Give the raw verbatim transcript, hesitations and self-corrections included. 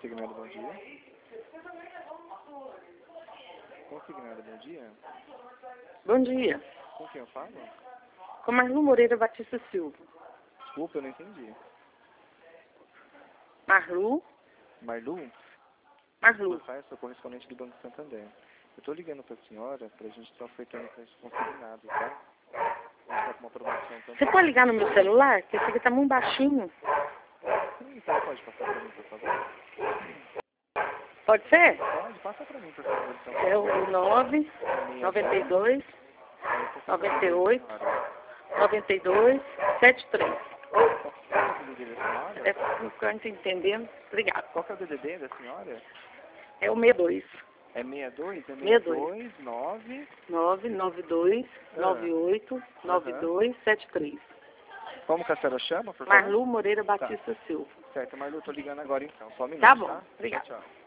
Consignado, bom dia. Consignado, bom dia. Bom dia. Com quem eu falo? Com Marlu Moreira Batista Silva. Desculpa, eu não entendi. Marlu? Marlu? Marlu. Eu sou correspondente do Banco Santander. Eu estou ligando para a senhora para a gente estar ofertando preço consignado, tá? A gente está com uma promoção também. Você pode ligar no meu celular? Que esse aqui tá muito baixinho. Sim, então pode passar para mim, por favor? Pode ser? Pode, passa para mim, por favor. Então. É o nove, noventa e dois, noventa e oito, noventa e dois, setenta e três. Qual é o D D D da senhora? É porque eu não estou entendendo. Obrigado. Qual que é o D D D da senhora? É o sessenta e dois. É sessenta e dois? É sessenta e dois. nove... nove nove dois, nove oito, nove dois, sete três. Como que a senhora chama, por favor? Marlu Moreira Batista Tá. Silva. Certo, Marlu, eu tô ligando agora então. Só um minuto, Tá bom. tá? Obrigada. Tchau, tchau.